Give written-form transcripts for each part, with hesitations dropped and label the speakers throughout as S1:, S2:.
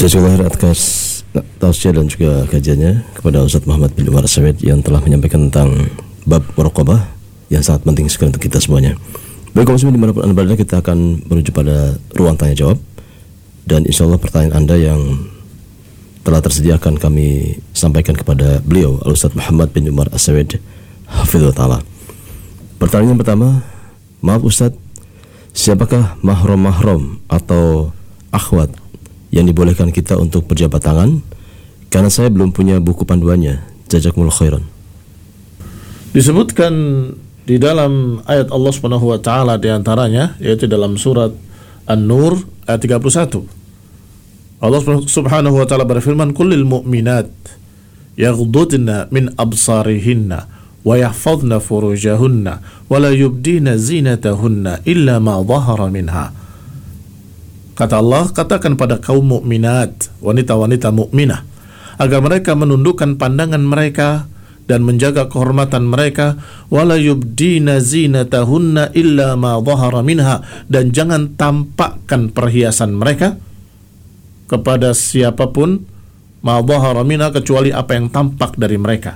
S1: Jazakallahu atas tausiah dan juga kajiannya kepada Ustaz Muhammad bin Umar As-Samed yang telah menyampaikan tentang bab muraqabah yang sangat penting sekali untuk kita semuanya. Baik kaum muslimin dimanapun anda berada, kita akan menuju pada ruang tanya jawab, dan insyaallah pertanyaan anda yang telah tersediakan kami sampaikan kepada beliau Al-Ustaz Muhammad bin Umar As-Samed hafizahullah ta'ala. Pertanyaan yang pertama, maaf Ustaz, siapakah mahram atau akhwat yang dibolehkan kita untuk berjabat tangan? Karena saya belum punya buku panduannya. Jazakumullah khairan.
S2: Disebutkan di dalam ayat Allah Subhanahu wa taala di antaranya, yaitu dalam surat An-Nur ayat 31. Allah Subhanahu wa taala berfirman, "Qul lil mu'minat yaghdudna min absarihinna wa yahfazna furujahunna wa la yubdina zinatahunna illa ma dhahara minha." Kata Allah, katakan pada kaum mukminat, wanita-wanita mukminah, agar mereka menundukkan pandangan mereka dan menjaga kehormatan mereka, wala yubdina zinatahunna illa ma dhahara minha, dan jangan tampakkan perhiasan mereka kepada siapapun, ma dhahara minha, kecuali apa yang tampak dari mereka.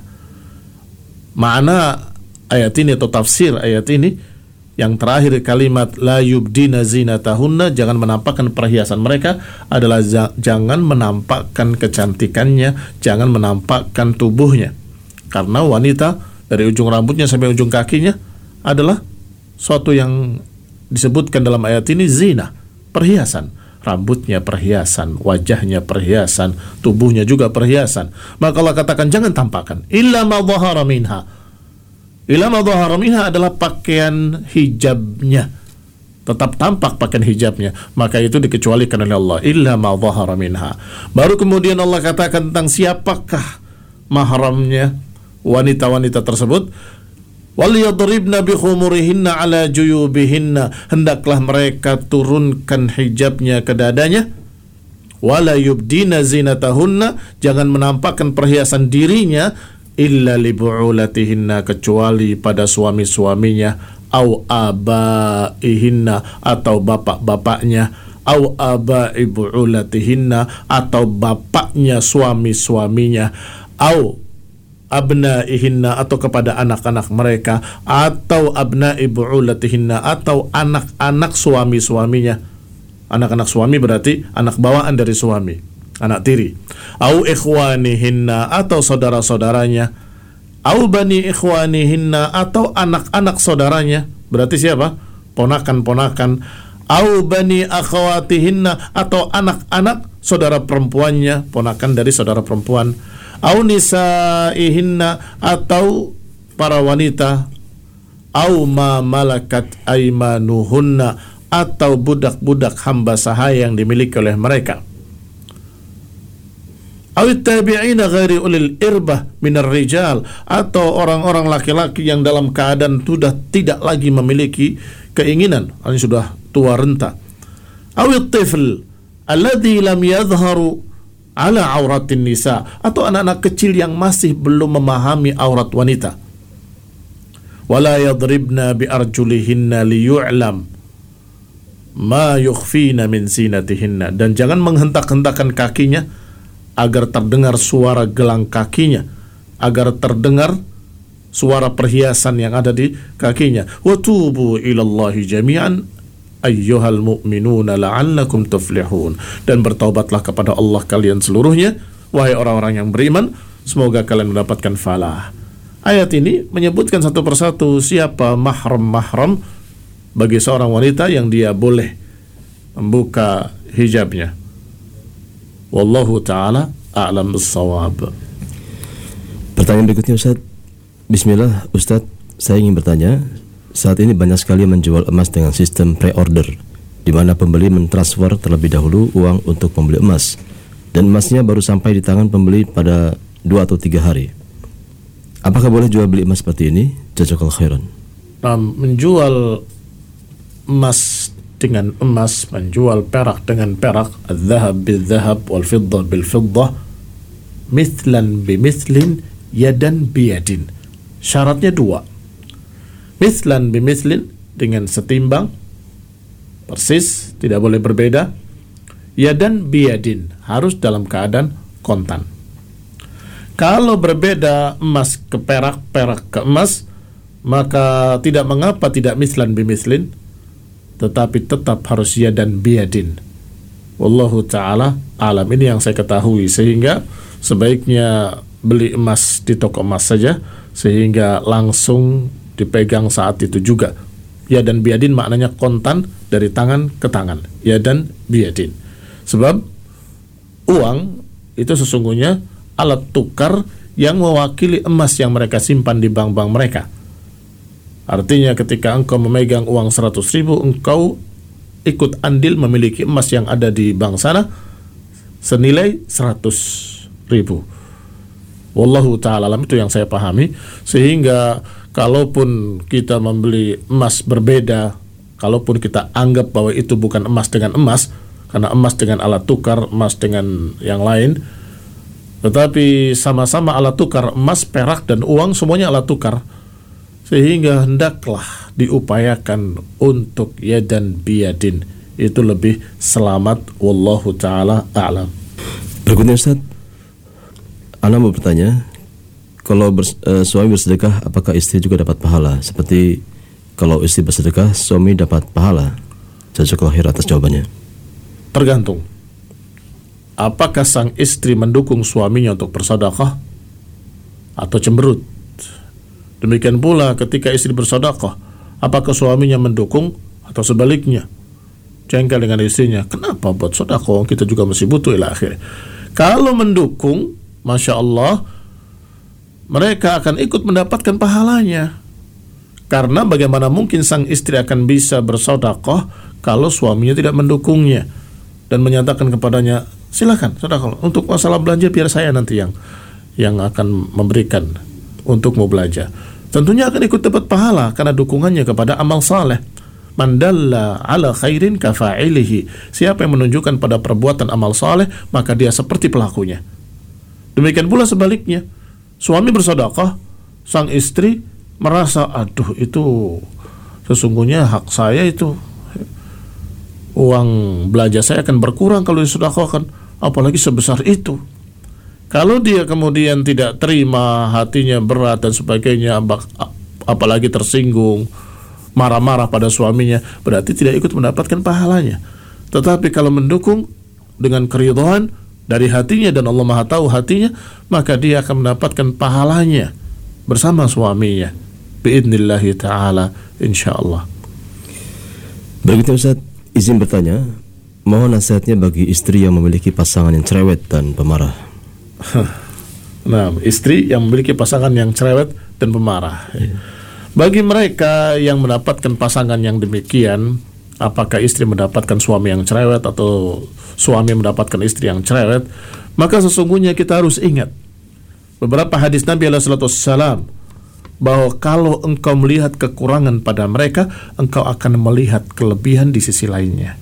S2: Makna ayat ini atau tafsir ayat ini, yang terakhir kalimat la yubdina zinatahunna, jangan menampakkan perhiasan mereka, adalah jangan menampakkan kecantikannya, jangan menampakkan tubuhnya. Karena wanita dari ujung rambutnya sampai ujung kakinya adalah suatu yang disebutkan dalam ayat ini zina, perhiasan. Rambutnya perhiasan, wajahnya perhiasan, tubuhnya juga perhiasan. Maka Allah katakan jangan tampakkan illa ma dhahara minha. Ilama dhahara minha adalah pakaian hijabnya, tetap tampak pakaian hijabnya, maka itu dikecualikan oleh Allah, illa ma dhahara minha. Baru kemudian Allah katakan tentang siapakah mahramnya wanita-wanita tersebut, wal yadribna bi khumurihinna ala juyubihinna, hendaklah mereka turunkan hijabnya ke dadanya, wala yubdina zinatahunna, jangan menampakkan perhiasan dirinya, illa li bu'ulatihinna, kecuali pada suami-suaminya, au abaihinna, atau bapak-bapaknya, au abai bu'ulatihinna, atau bapaknya suami-suaminya, au abnaihinna, atau kepada anak-anak mereka, atau abnai bu'ulatihinna, atau anak-anak suami-suaminya. Anak-anak suami berarti anak bawaan dari suami, anak tiri. Au ikhwanihinna, atau saudara-saudaranya. Au bani ikhwanihinna, atau anak-anak saudaranya. Berarti siapa? Ponakan-ponakan. Au bani akhawatihinna, atau anak-anak saudara perempuannya, ponakan dari saudara perempuan. Au nisaihinna, atau para wanita. Au ma malakat aimanuhunna, atau budak-budak hamba sahaya yang dimiliki oleh mereka. Awit tabi'ina ghairi ulil irbah minar rijal, atau orang-orang laki-laki yang dalam keadaan sudah tidak lagi memiliki keinginan, ini sudah tua renta. Awit tifl alladhi lam yadhharu ala auratin nisa, atau anak-anak kecil yang masih belum memahami aurat wanita. Wala yadribna bi arjulihinna liyu'lam ma yukhfina min zinatihinna, dan jangan menghentak-hentakan kakinya agar terdengar suara gelang kakinya, agar terdengar suara perhiasan yang ada di kakinya. Wa tubu ilallahi jami'an ayyuhal mu'minuna la'allakum tuflihun, dan bertaubatlah kepada Allah kalian seluruhnya, wahai orang-orang yang beriman, semoga kalian mendapatkan falah. Ayat ini menyebutkan satu persatu siapa mahram bagi seorang wanita yang dia boleh membuka hijabnya. Wallahu ta'ala a'lam bis-shawab.
S1: Pertanyaan berikutnya Ustaz. Bismillah Ustaz, saya ingin bertanya, saat ini banyak sekali menjual emas dengan sistem pre-order, di mana pembeli mentransfer terlebih dahulu uang untuk membeli emas, dan emasnya baru sampai di tangan pembeli pada 2 atau 3 hari. Apakah boleh jual beli emas seperti ini? Jazakallahu khairan.
S2: Menjual emas dengan emas, menjual perak dengan perak, al-dhahab bil-dhahab wal-fiddah bil-fiddah, mithlan bimithlin, yadan biyadin. Syaratnya 2. Mithlan bimithlin, dengan setimbang, persis, tidak boleh berbeda. yadan biyadin, harus dalam keadaan kontan. Kalau berbeda emas ke perak, perak ke emas, maka tidak mengapa tidak mislan bimislin, tetapi tetap harus yadan biyadin. Wallahu ta'ala alam. Ini yang saya ketahui, sehingga sebaiknya beli emas di toko emas saja, sehingga langsung dipegang saat itu juga. Yadan biyadin maknanya kontan, dari tangan ke tangan. Yadan biyadin. Sebab uang itu sesungguhnya alat tukar yang mewakili emas yang mereka simpan di bank-bank mereka. Artinya ketika engkau memegang uang 100.000, engkau ikut andil memiliki emas yang ada di bank sana senilai 100.000. Wallahu ta'ala alam, itu yang saya pahami. Sehingga kalaupun kita membeli emas berbeda, kalaupun kita anggap bahwa itu bukan emas dengan emas, karena emas dengan alat tukar, emas dengan yang lain, tetapi sama-sama alat tukar, emas, perak, dan uang semuanya alat tukar, sehingga hendaklah diupayakan untuk yadan biyadin. Itu lebih selamat. Wallahu ta'ala a'lam.
S1: Berikutnya Ustaz, Ana mau bertanya, kalau suami bersedekah, apakah istri juga dapat pahala? Seperti kalau istri bersedekah, suami dapat pahala. Jazakallahu khair atas jawabannya.
S2: Tergantung. Apakah sang istri mendukung suaminya untuk bersedekah atau cemberut? Demikian pula ketika istri bersedekah, apakah suaminya mendukung atau sebaliknya jengkel dengan istrinya? Kenapa buat sedekah, kita juga masih butuh, ila akhir. Kalau mendukung, Masya Allah, mereka akan ikut mendapatkan pahalanya. Karena bagaimana mungkin sang istri akan bisa bersedekah kalau suaminya tidak mendukungnya dan menyatakan kepadanya, silakan sedekah, untuk masalah belanja biar saya nanti yang akan memberikan untuk mau belanja. Tentunya akan ikut dapat pahala karena dukungannya kepada amal saleh. Man dalla ala khairin kafa'ilihi. Siapa yang menunjukkan pada perbuatan amal saleh, maka dia seperti pelakunya. Demikian pula sebaliknya, suami bersedekah, sang istri merasa, aduh itu sesungguhnya hak saya itu, uang belanja saya akan berkurang kalau disedekahkan, apalagi sebesar itu. Kalau dia kemudian tidak terima, hatinya berat dan sebagainya, apalagi tersinggung, marah-marah pada suaminya, berarti tidak ikut mendapatkan pahalanya. Tetapi kalau mendukung dengan keridhaan dari hatinya, dan Allah Maha tahu hatinya, maka dia akan mendapatkan pahalanya bersama suaminya biidnillahi ta'ala, insyaallah.
S1: Berikutnya Ustaz, izin bertanya, mohon nasihatnya bagi istri yang memiliki pasangan yang cerewet dan pemarah.
S2: Nah, istri yang memiliki pasangan yang cerewet dan pemarah. Bagi mereka yang mendapatkan pasangan yang demikian, apakah istri mendapatkan suami yang cerewet atau suami mendapatkan istri yang cerewet, maka sesungguhnya kita harus ingat beberapa hadis Nabi SAW, bahwa kalau engkau melihat kekurangan pada mereka, engkau akan melihat kelebihan di sisi lainnya.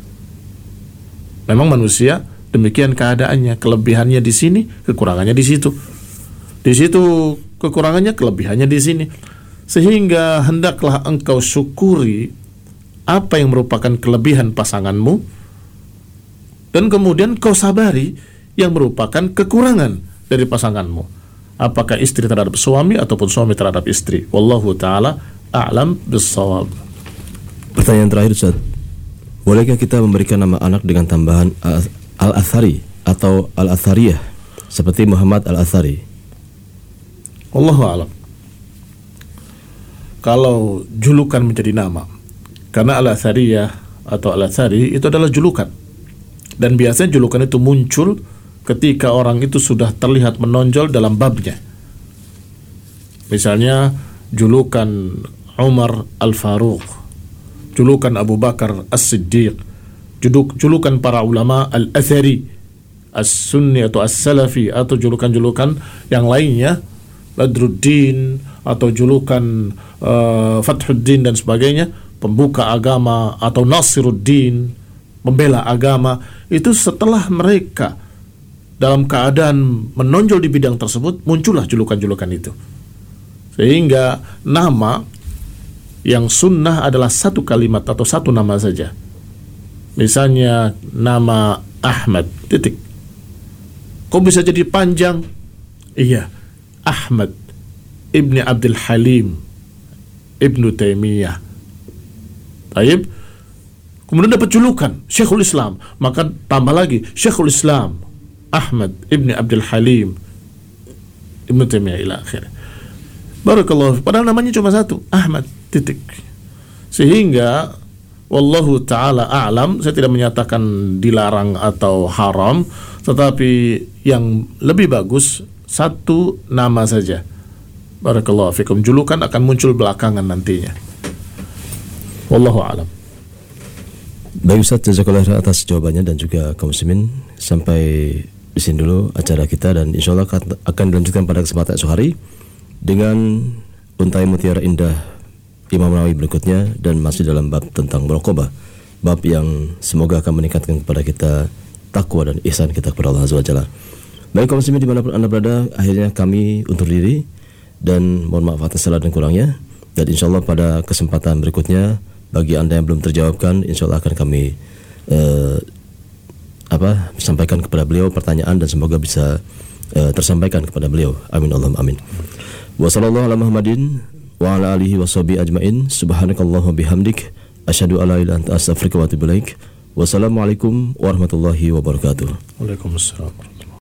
S2: Memang manusia demikian keadaannya, kelebihannya di sini, kekurangannya di situ. Di situ kekurangannya, kelebihannya di sini. Sehingga hendaklah engkau syukuri apa yang merupakan kelebihan pasanganmu, dan kemudian kau sabari yang merupakan kekurangan dari pasanganmu. Apakah istri terhadap suami ataupun suami terhadap istri. Wallahu ta'ala a'lam bissawab.
S1: Pertanyaan terakhir Ustaz, bolehkah kita memberikan nama anak dengan tambahan Al-Athari atau Al-Athariyah seperti Muhammad Al-Athari?
S2: Wallahu a'lam. Kalau julukan menjadi nama, karena Al-Athariyah atau Al-Athari itu adalah julukan, dan biasanya julukan itu muncul ketika orang itu sudah terlihat menonjol dalam babnya. Misalnya julukan Umar Al-Faruq, julukan Abu Bakar As-Siddiq, julukan para ulama Al-Athari, As-Sunni atau As-Salafi, atau julukan-julukan yang lainnya, Badruddin, atau julukan Fathuddin dan sebagainya, pembuka agama, atau Nasiruddin, pembela agama. Itu setelah mereka dalam keadaan menonjol di bidang tersebut, muncullah julukan-julukan itu. Sehingga nama yang sunnah adalah satu kalimat atau satu nama saja. Misalnya nama Ahmad, titik. Kok bisa jadi panjang? Iya, Ahmad Ibni Abdul Halim Ibnu Taimiyah. Taib. Kemudian dapat julukan Syekhul Islam, maka tambah lagi Syekhul Islam Ahmad Ibni Abdul Halim Ibnu Taimiyah ila akhir. Barakallahu. Padahal namanya cuma satu, Ahmad, titik. Sehingga wallahu ta'ala a'lam, saya tidak menyatakan dilarang atau haram, tetapi yang lebih bagus satu nama saja. Barakallahu fikum. Julukan akan muncul belakangan nantinya. Wallahu a'lam.
S1: Baik Ustaz, jazakallah khairan atas jawabannya dan juga kaum muslimin. Sampai di sini dulu acara kita, dan insya Allah akan dilanjutkan pada kesempatan esok hari dengan Untai Mutiara Indah Imam Nawawi berikutnya, dan masih dalam bab tentang muraqabah, bab yang semoga akan meningkatkan kepada kita takwa dan ihsan kita kepada Allah Azza wa Jalla. Baik kaum muslimin dimanapun anda berada, akhirnya kami undur diri dan mohon maaf atas salah dan kurangnya, dan insya Allah pada kesempatan berikutnya bagi anda yang belum terjawabkan, insya Allah akan kami sampaikan kepada beliau pertanyaan, dan semoga bisa tersampaikan kepada beliau. Amin Allahumma amin. Wa sallallahu ala Muhammadin wa ala alihi wa sahbihi ajmain. Subhanakallahumma bihamdik asyhadu an la ilaha illa anta astaghfiruka wa atubu ilaik. Wassalamualaikum warahmatullahi wabarakatuh.
S2: Waalaikumsalam.